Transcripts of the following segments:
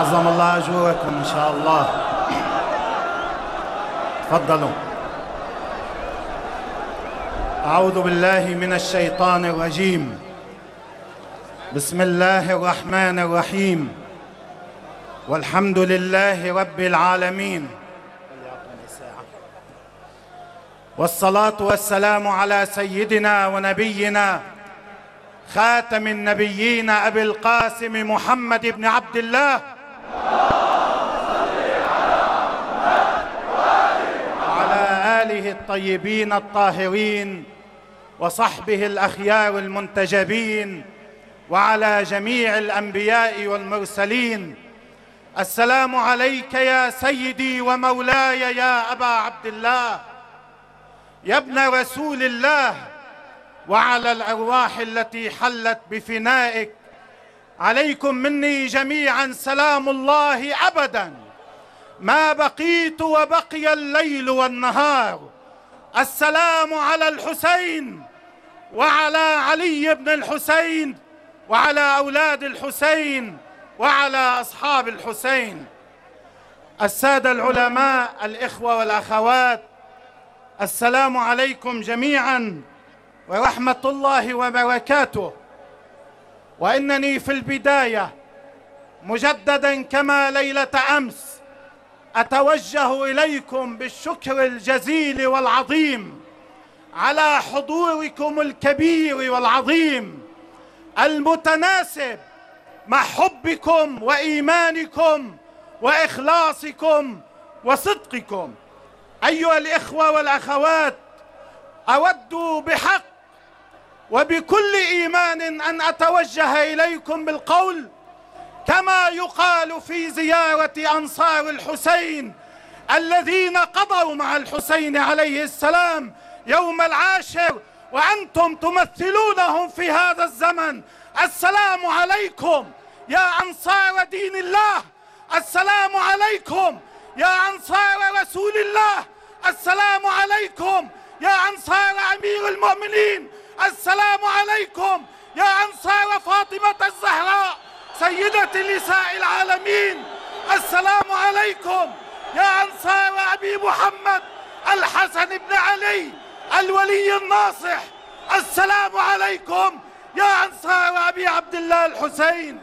عظم الله أجوركم إن شاء الله. تفضلوا. أعوذ بالله من الشيطان الرجيم. بسم الله الرحمن الرحيم. والحمد لله رب العالمين، والصلاة والسلام على سيدنا ونبينا خاتم النبيين أبي القاسم محمد بن عبد الله وعلى آله الطيبين الطاهرين وصحبه الأخيار المنتجبين وعلى جميع الأنبياء والمرسلين. السلام عليك يا سيدي ومولاي يا أبا عبد الله، يا ابن رسول الله، وعلى الأرواح التي حلت بفنائك. عليكم مني جميعا سلام الله أبدا ما بقيت وبقي الليل والنهار. السلام على الحسين وعلى علي بن الحسين وعلى أولاد الحسين وعلى أصحاب الحسين. السادة العلماء، الإخوة والأخوات، السلام عليكم جميعا ورحمة الله وبركاته. وإنني في البداية مجددا كما ليلة أمس أتوجه إليكم بالشكر الجزيل والعظيم على حضوركم الكبير والعظيم المتناسب مع حبكم وإيمانكم وإخلاصكم وصدقكم. أيها الإخوة والأخوات، أود بحق وبكل إيمان أن أتوجه إليكم بالقول كما يقال في زيارة أنصار الحسين الذين قضوا مع الحسين عليه السلام يوم العاشر وأنتم تمثلونهم في هذا الزمن. السلام عليكم يا أنصار دين الله، السلام عليكم يا أنصار رسول الله، السلام عليكم يا أنصار أمير المؤمنين، السلام عليكم يا أنصار فاطمة الزهراء سيدة نساء العالمين، السلام عليكم يا أنصار أبي محمد الحسن بن علي الولي الناصح، السلام عليكم يا أنصار أبي عبد الله الحسين.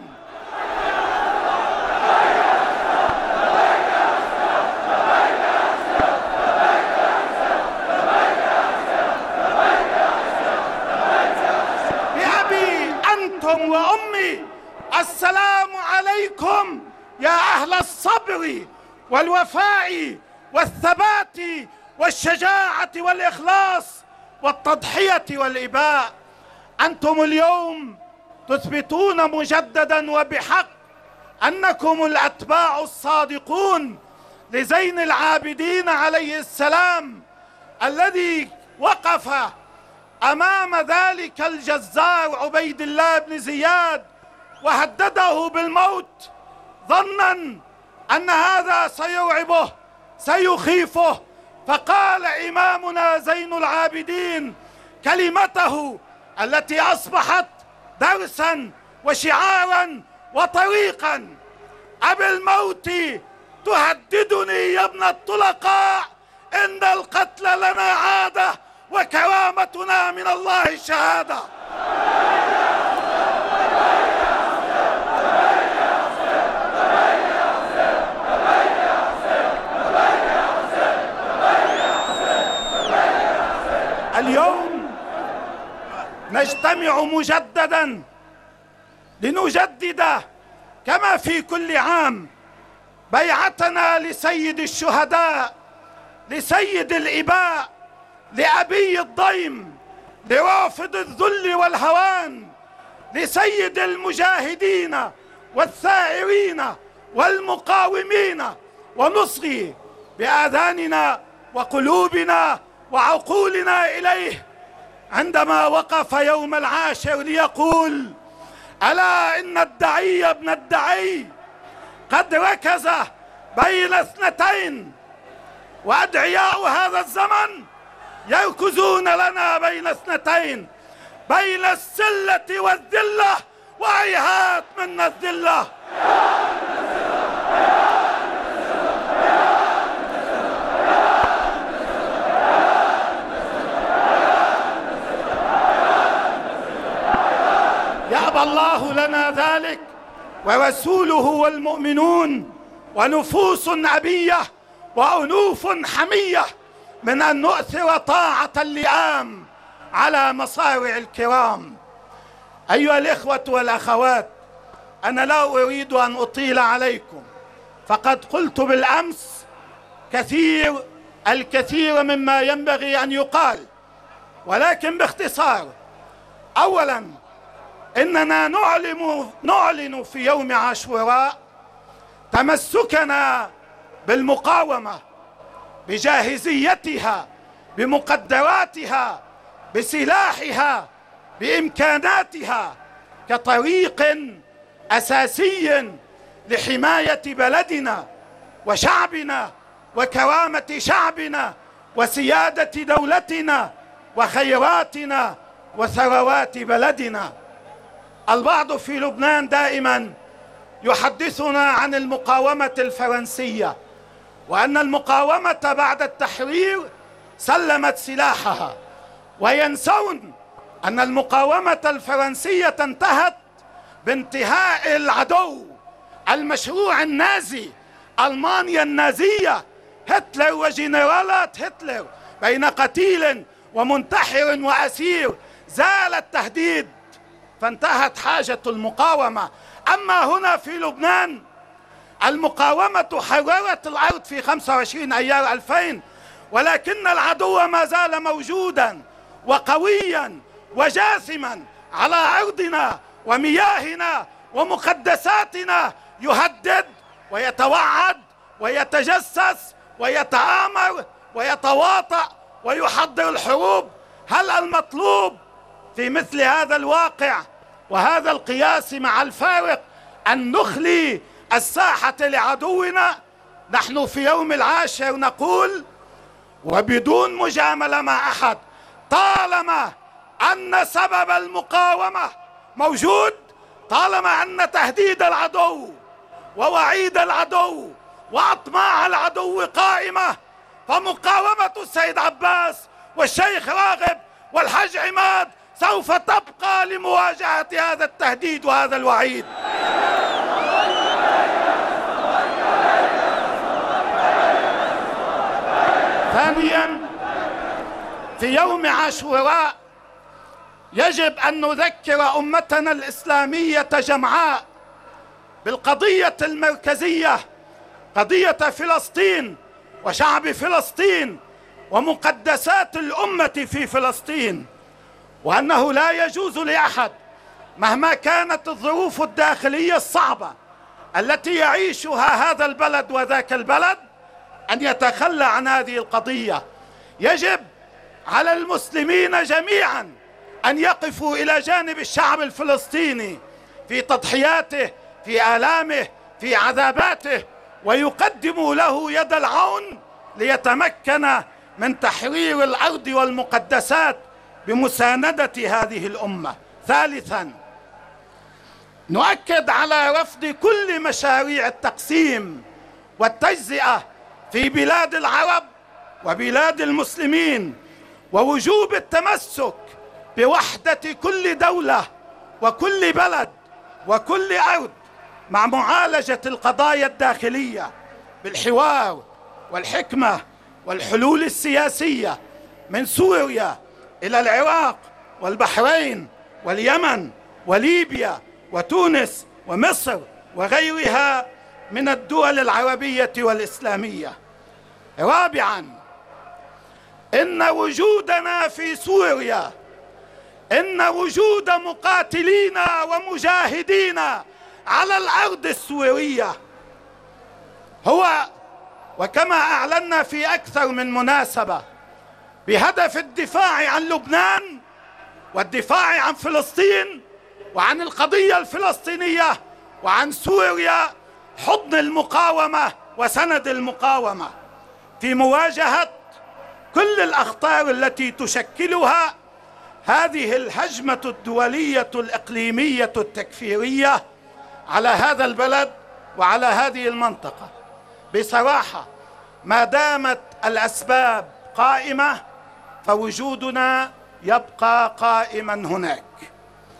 بأبي أنتم وأمي السلام عليكم يا أهل الصبر والوفاء والثبات والشجاعة والإخلاص والتضحية والإباء. أنتم اليوم تثبتون مجددا وبحق أنكم الأتباع الصادقون لزين العابدين عليه السلام الذي وقف أمام ذلك الجزار عبيد الله بن زياد وهدده بالموت ظنا أن هذا سيرعبه سيخيفه، فقال إمامنا زين العابدين كلمته التي أصبحت درسا وشعارا وطريقا: أبالموت تهددني يا ابن الطلقاء، إن القتل لنا عادة وكرامتنا من الله الشهادة. اليوم نجتمع مجددا لنجدد كما في كل عام بيعتنا لسيد الشهداء، لسيد الإباء، لأبي الضيم، لرافض الذل والهوان، لسيد المجاهدين والثائرين والمقاومين، ونصغي بآذاننا وقلوبنا وعقولنا إليه عندما وقف يوم العاشر ليقول: ألا إن الدعي ابن الدعي قد ركز بين اثنتين، وأدعياء هذا الزمن يركزون لنا بين اثنتين، بين السلة والذلة، وهيهات منا الذلة. الله لنا ذلك ورسوله والمؤمنون، ونفوس أبية وأنوف حمية من أن نؤثر طاعة اللئام على مصارع الكرام. أيها الإخوة والأخوات، أنا لا أريد أن أطيل عليكم، فقد قلت بالأمس الكثير مما ينبغي أن يقال، ولكن باختصار. أولا، إننا نعلن في يوم عاشوراء تمسكنا بالمقاومة، بجاهزيتها، بمقدراتها، بسلاحها، بإمكاناتها، كطريق أساسي لحماية بلدنا وشعبنا وكرامة شعبنا وسيادة دولتنا وخيراتنا وثروات بلدنا. البعض في لبنان دائما يحدثنا عن المقاومة الفرنسية، وأن المقاومة بعد التحرير سلمت سلاحها، وينسون أن المقاومة الفرنسية انتهت بانتهاء العدو، المشروع النازي، ألمانيا النازية، هتلر وجنرالات هتلر، بين قتيل ومنتحر وأسير زال التهديد، فانتهت حاجة المقاومة. أما هنا في لبنان المقاومة حررت الأرض في 25 أيار 2000، ولكن العدو ما زال موجودا وقويا وجاثما على أرضنا ومياهنا ومقدساتنا، يهدد ويتوعد ويتجسس ويتآمر ويتواطأ ويحضر الحروب. هل المطلوب في مثل هذا الواقع وهذا القياس مع الفارق أن نخلي الساحة لعدونا؟ نحن في يوم العاشر نقول وبدون مجاملة مع أحد، طالما أن سبب المقاومة موجود، طالما أن تهديد العدو ووعيد العدو وأطماع العدو قائمة، فمقاومة السيد عباس والشيخ راغب والحج عماد سوف تبقى لمواجهة هذا التهديد وهذا الوعيد. ثانيا، في يوم عاشوراء يجب أن نذكر أمتنا الإسلامية جمعاء بالقضية المركزية، قضية فلسطين وشعب فلسطين ومقدسات الأمة في فلسطين، وأنه لا يجوز لأحد مهما كانت الظروف الداخلية الصعبة التي يعيشها هذا البلد وذاك البلد أن يتخلى عن هذه القضية. يجب على المسلمين جميعا أن يقفوا إلى جانب الشعب الفلسطيني في تضحياته، في آلامه، في عذاباته، ويقدموا له يد العون ليتمكن من تحرير الأرض والمقدسات بمساندة هذه الأمة. ثالثا، نؤكد على رفض كل مشاريع التقسيم والتجزئة في بلاد العرب وبلاد المسلمين، ووجوب التمسك بوحدة كل دولة وكل بلد وكل أرض مع معالجة القضايا الداخلية بالحوار والحكمة والحلول السياسية، من سوريا إلى العراق والبحرين واليمن وليبيا وتونس ومصر وغيرها من الدول العربية والإسلامية. رابعا، إن وجودنا في سوريا، إن وجود مقاتلين ومجاهدين على الأرض السورية هو، وكما أعلنا في أكثر من مناسبة، بهدف الدفاع عن لبنان والدفاع عن فلسطين وعن القضية الفلسطينية وعن سوريا، حضن المقاومة وسند المقاومة في مواجهة كل الأخطار التي تشكلها هذه الهجمة الدولية الإقليمية التكفيرية على هذا البلد وعلى هذه المنطقة. بصراحة ما دامت الأسباب قائمة فوجودنا يبقى قائما هناك.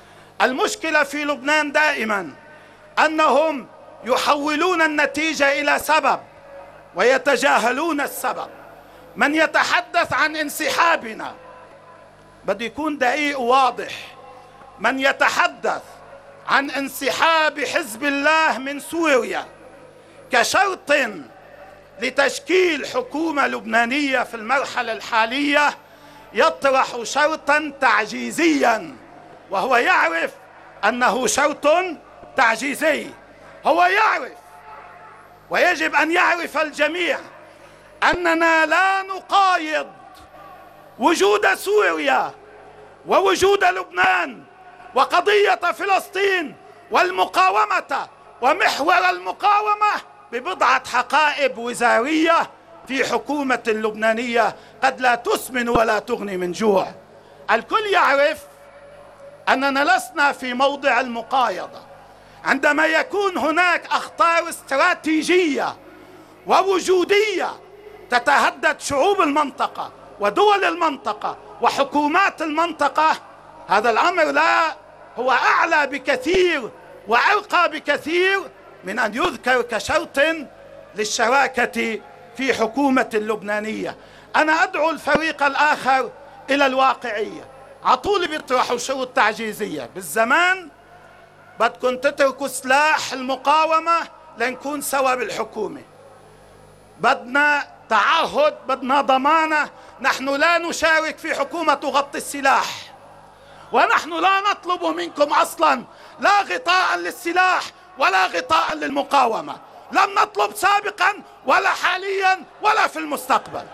المشكلة في لبنان دائما أنهم يحولون النتيجة إلى سبب ويتجاهلون السبب. من يتحدث عن انسحابنا بده يكون دقيق وواضح. من يتحدث عن انسحاب حزب الله من سوريا كشرط لتشكيل حكومة لبنانية في المرحلة الحالية يطرح شرطا تعجيزيا، وهو يعرف أنه شرط تعجيزي. هو يعرف، ويجب أن يعرف الجميع، أننا لا نقايض وجود سوريا ووجود لبنان وقضية فلسطين والمقاومة ومحور المقاومة ببضعة حقائب وزارية في حكومة لبنانية قد لا تسمن ولا تغني من جوع. الكل يعرف أننا لسنا في موضع المقايضة. عندما يكون هناك أخطار استراتيجية ووجودية تتهدد شعوب المنطقة ودول المنطقة وحكومات المنطقة، هذا الأمر لا هو أعلى بكثير وأرقى بكثير من أن يذكر كشرط للشراكة في حكومة لبنانية. أنا أدعو الفريق الآخر إلى الواقعية. عطولي بيطرحوا شروط تعجيزية. بالزمان بدكم تتركوا سلاح المقاومة لنكون سوا بالحكومة. بدنا تعهد، بدنا ضمانة. نحن لا نشارك في حكومة تغطي السلاح، ونحن لا نطلب منكم أصلا لا غطاء للسلاح ولا غطاء للمقاومة. لم نطلب سابقا ولا حاليا ولا في المستقبل.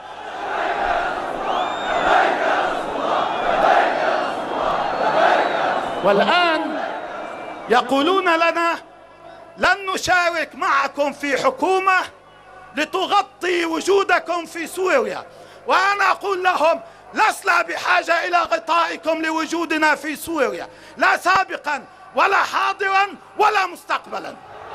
والآن يقولون لنا لن نشارك معكم في حكومة لتغطي وجودكم في سوريا، وأنا أقول لهم لسنا بحاجة إلى غطائكم لوجودنا في سوريا، لا سابقا ولا حاضرا ولا مستقبلا.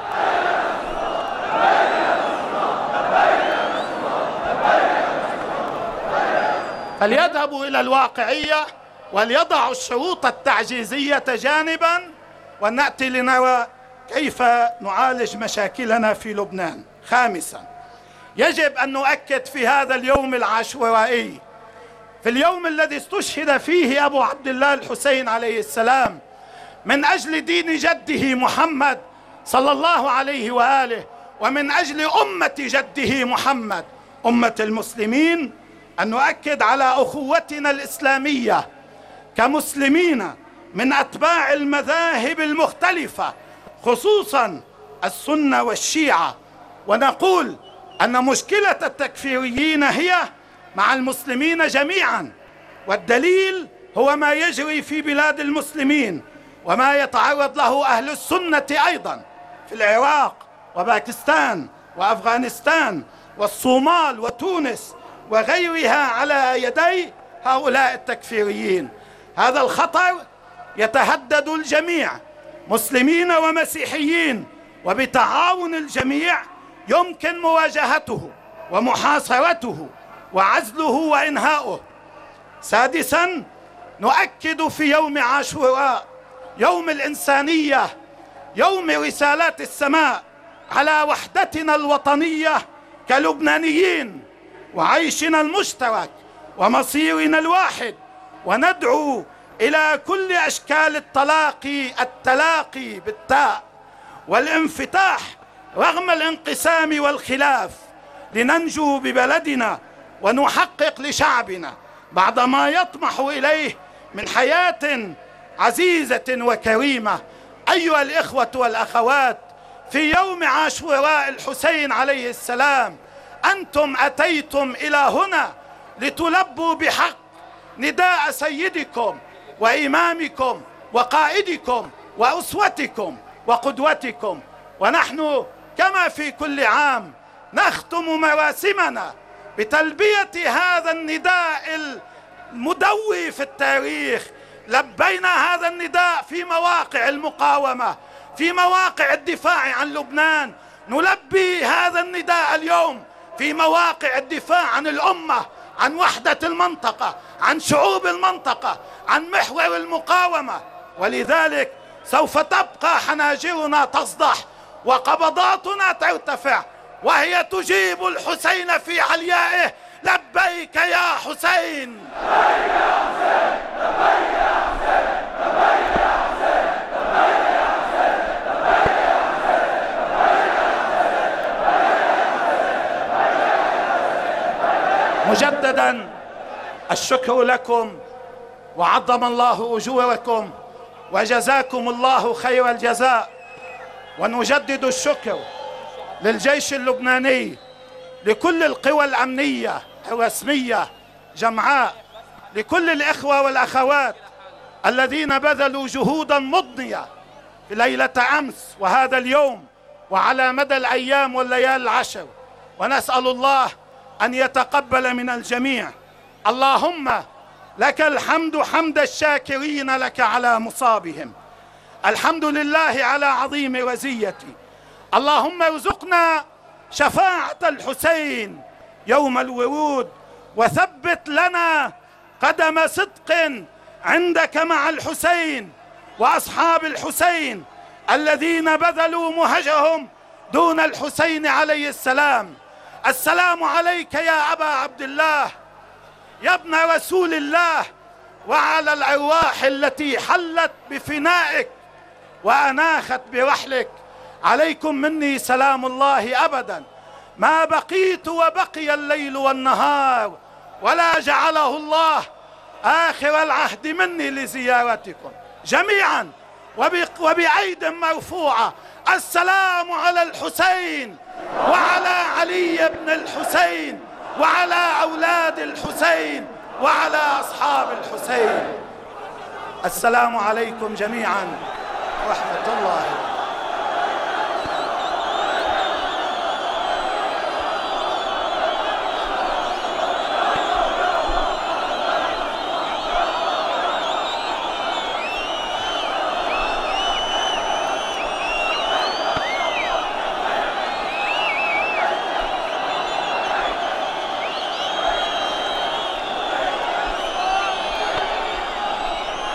فليذهبوا إلى الواقعية وليضعوا الشروط التعجيزية جانبا، ونأتي لنرى كيف نعالج مشاكلنا في لبنان. خامسا، يجب أن نؤكد في هذا اليوم العاشورائي، في اليوم الذي استشهد فيه أبو عبد الله الحسين عليه السلام من أجل دين جده محمد صلى الله عليه وآله، ومن أجل أمة جده محمد أمة المسلمين، أن نؤكد على أخوتنا الإسلامية كمسلمين من أتباع المذاهب المختلفة، خصوصا السنة والشيعة، ونقول أن مشكلة التكفيريين هي مع المسلمين جميعا، والدليل هو ما يجري في بلاد المسلمين وما يتعرض له أهل السنة أيضا في العراق وباكستان وأفغانستان والصومال وتونس وغيرها على يدي هؤلاء التكفيريين. هذا الخطر يتهدد الجميع مسلمين ومسيحيين، وبتعاون الجميع يمكن مواجهته ومحاصرته وعزله وإنهاؤه. سادسا، نؤكد في يوم عاشوراء يوم الإنسانية، يوم رسالات السماء، على وحدتنا الوطنية كلبنانيين وعيشنا المشترك ومصيرنا الواحد، وندعو إلى كل أشكال التلاقي بالتاء والانفتاح رغم الانقسام والخلاف، لننجو ببلدنا ونحقق لشعبنا بعد ما يطمح إليه من حياة عزيزة وكريمة. أيها الإخوة والأخوات، في يوم عاشوراء الحسين عليه السلام أنتم أتيتم إلى هنا لتلبوا بحق نداء سيدكم وإمامكم وقائدكم وأسوتكم وقدوتكم، ونحن كما في كل عام نختم مواسمنا بتلبية هذا النداء المدوي في التاريخ. لبينا هذا النداء في مواقع المقاومة، في مواقع الدفاع عن لبنان، نلبي هذا النداء اليوم في مواقع الدفاع عن الأمة، عن وحدة المنطقة، عن شعوب المنطقة، عن محور المقاومة. ولذلك سوف تبقى حناجرنا تصدح وقبضاتنا ترتفع وهي تجيب الحسين في عليائه: لبيك يا حسين، لبيك يا حسين، لبيك يا حسين، لبيك يا حسين، لبيك يا حسين، لبيك يا حسين، لبيك يا حسين. مجددا الشكر لكم وعظم الله أجوركم وجزاكم الله خير الجزاء. ونجدد الشكر للجيش اللبناني، لكل القوى الأمنية الرسمية جمعاء، لكل الإخوة والأخوات الذين بذلوا جهودا مضنية في ليلة أمس وهذا اليوم وعلى مدى الأيام والليالي العشر، ونسأل الله أن يتقبل من الجميع. اللهم لك الحمد حمد الشاكرين لك على مصابهم، الحمد لله على عظيم رزيتي. اللهم ارزقنا شفاعة الحسين يوم الورود، وثبت لنا قدم صدق عندك مع الحسين وأصحاب الحسين الذين بذلوا مهجهم دون الحسين عليه السلام. السلام عليك يا أبا عبد الله، يا ابن رسول الله، وعلى الأرواح التي حلت بفنائك وأناخت برحلك. عليكم مني سلام الله أبدا ما بقيت وبقي الليل والنهار، ولا جعله الله آخر العهد مني لزيارتكم جميعا وبأيد مرفوعة. السلام على الحسين وعلى علي بن الحسين وعلى أولاد الحسين وعلى أصحاب الحسين. السلام عليكم جميعا ورحمة الله.